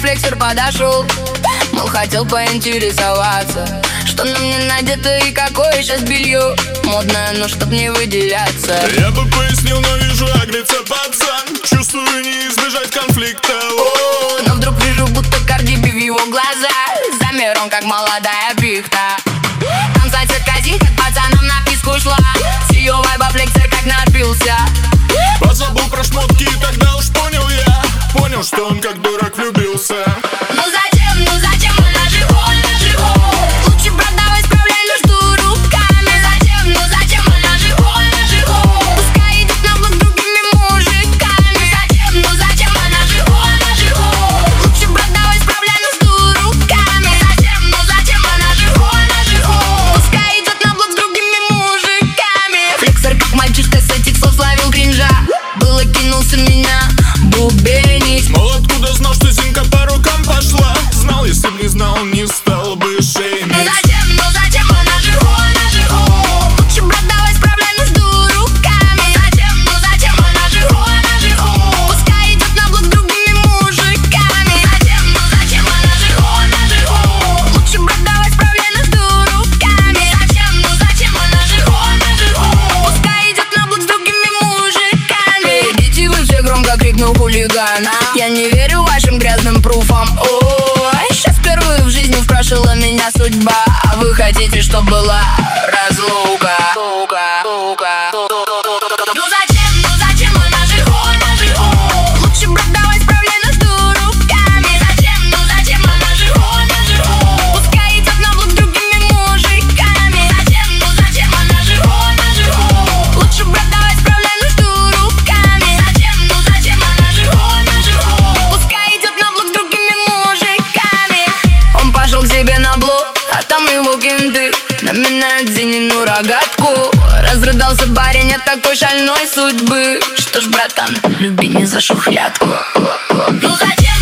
флексер подошел, мол, хотел поинтересоваться, что на мне надето и какое сейчас белье модное, но чтоб не выделяться. Я бы пояснил, но вижу, агрится пацан. Чувствую, не избежать конфликта. Но вдруг вижу, будто Cardi B в его глазах. Замер он, как молодая пихта. Там соседка Зинка к пацанам на писку шла. С ее вайба флексер как напился. Позабыл про шмотки, и тогда уж понял я. Понял, что он как дурак влюбился. Ну зачем, она же лучше продавай, справляй нужду руками. Зачем, она же пускай идет на влог другими мужиками. Зачем, она же лучше продавай, справляй нужду руками. Зачем, она же пускай идет на влог с другими мужиками. Флексер как мальчишка с этих слов словил кринжа. Было кинулся меня бубенить. Мол, откуда знал, что Зинка по рукам пошла? Знал, если б не знал, не стал бы шеймить. Зачем, она же лучше продавай, справляй нужду руками. Зачем, она же пускай идет на влог с другими мужиками. Зачем, она же лучше продавай, справляй нужду руками. Зачем, она же пускай идет на влог с другими мужиками. Идите вы все, громко крикнул хулигана. Я не верю вашим грязным пруфам. Ой, сейчас впервые в жизни впрошила меня судьба. А вы хотите, чтоб была разлука? Ну зачем, она же лучше продавай, справляй нужду руками. Зачем, она же пускай идет на влог с другими мужиками. Зачем, она же лучше продавай, справляй нужду руками. Зачем, она же пускай идет на влог с другими мужиками. Он пошел к себе на блок, а там его кенты наминают Зинину рогатку. Разрыдался парень от такой шальной судьбы. Что ж, братан, люби не за шухлядку. Ну зачем?